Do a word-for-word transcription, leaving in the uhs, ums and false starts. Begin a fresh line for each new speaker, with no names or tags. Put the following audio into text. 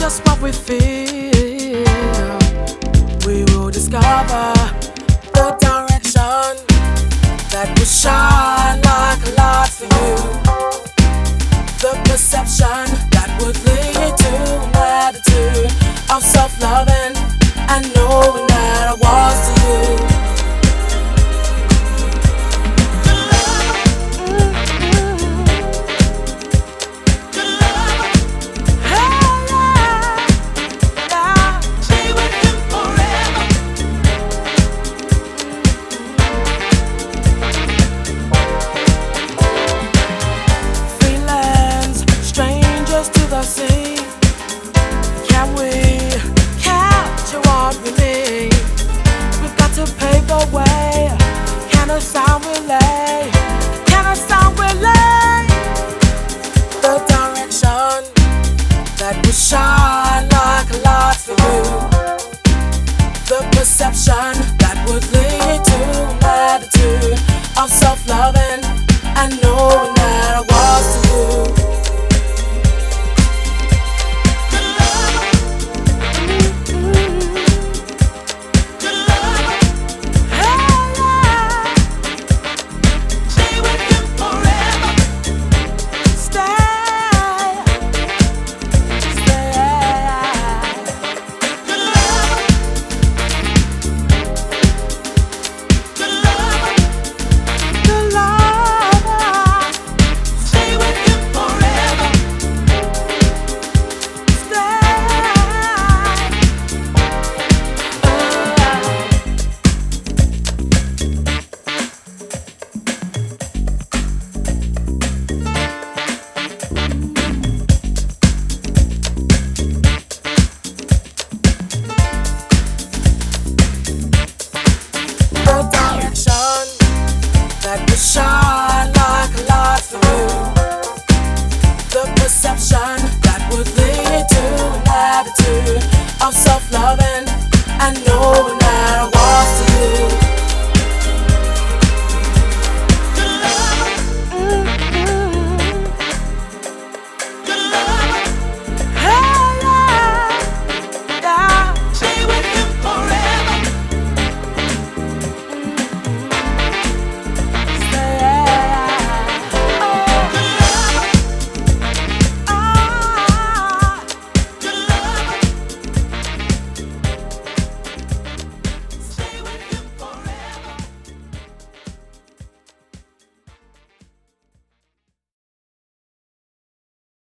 just what we feel. We will discover the direction that will shine like a light for you. The perception that would lead to an attitude of self-loving and knowing that I was to you. Can we capture what we need? We've got to pave the way. Can a sound relay? Can a sound relay? The direction that will shine like a light for you. The perception that would lead to an attitude of self-loving and knowing that I was to you. That will shine like a light for you. The perception that would lead to an attitude of self-loving and knowing